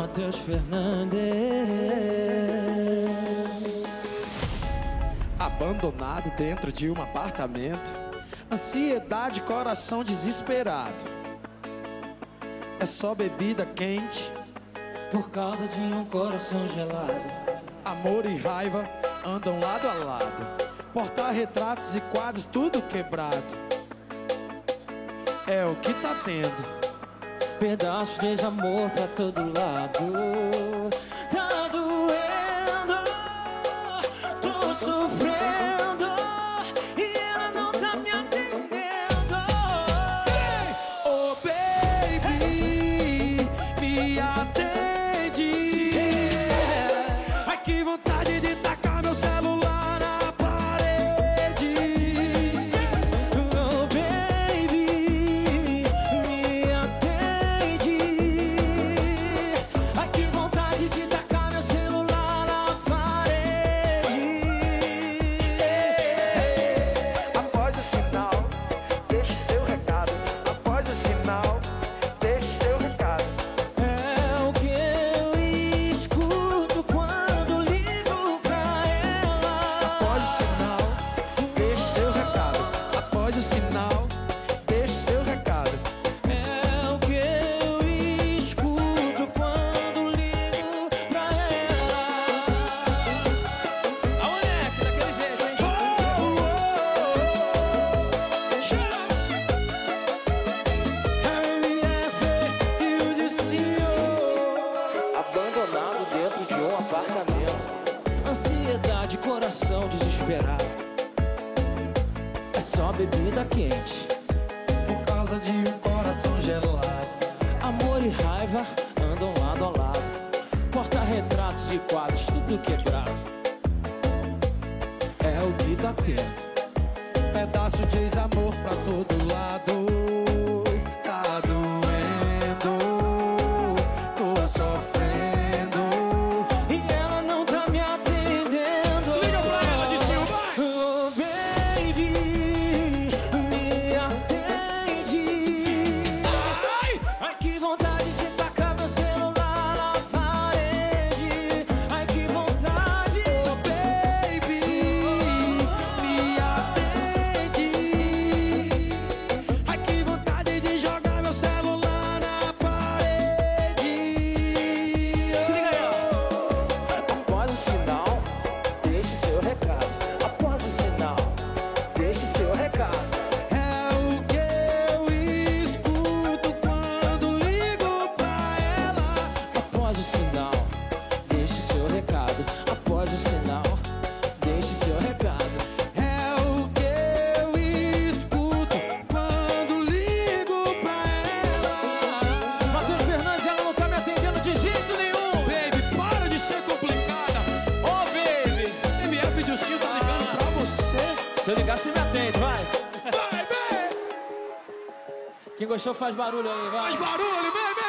Matheus Fernandes. Abandonado dentro de um apartamento, ansiedade, coração desesperado. É só bebida quente Por causa de um coração gelado. Amor e raiva andam lado a lado. Porta-retratos e quadros tudo quebrado. É o que tá tendo. Pedaços de desamor pra todo lado. Tá doendo, tô sofrendo e ela não tá me atendendo. Oh baby, me atende. Ai que vontade de tacar meu celular na parede. Oh baby, me atende. Ai que vontade de tacar meu celular na parede. Após o sinal, deixe seu recado. Após o sinal, deixe seu recado. É o que eu escuto quando ligo pra ela. Após o sinal, deixe seu recado. Após o sinal, deixe seu recado. É o que eu escuto quando ligo pra ela. A moleque, daquele jeito, hein? RMF e o Dicinho. Abandonado dentro de um apartamento. Ansiedade, coração desesperado. É só bebida quente. Por causa de um coração gelado. Amor e raiva andam lado a lado. Porta-retratos e quadros tudo quebrado. É o que tá tendo. Pedaço de ex-amor pra todo lado. Tá doendo, tô sofrendo. E ela não tá me atendendo. Liga pra ela, Dicinho, vai! Oh baby, me atende. Ai que vontade de tacar meu celular na parede. Ai que vontade. Oh baby, me atende. Ai que vontade de jogar meu celular na parede. Se liga aí, Após o sinal, deixe seu recado. Após o sinal, deixe seu recado. É o que eu escuto quando ligo pra ela. após o sinal, deixe seu recado. Após o sinal, deixe seu recado. É o que eu escuto quando ligo pra ela. Matheus Fernandes, ela não tá me atendendo de jeito nenhum. Baby, para de ser complicada. Ô baby, MF Dicinho tá ligando pra você. se eu ligar, você me atende, vai. Vai, baby! Quem gostou faz barulho aí, vai. Faz barulho, baby!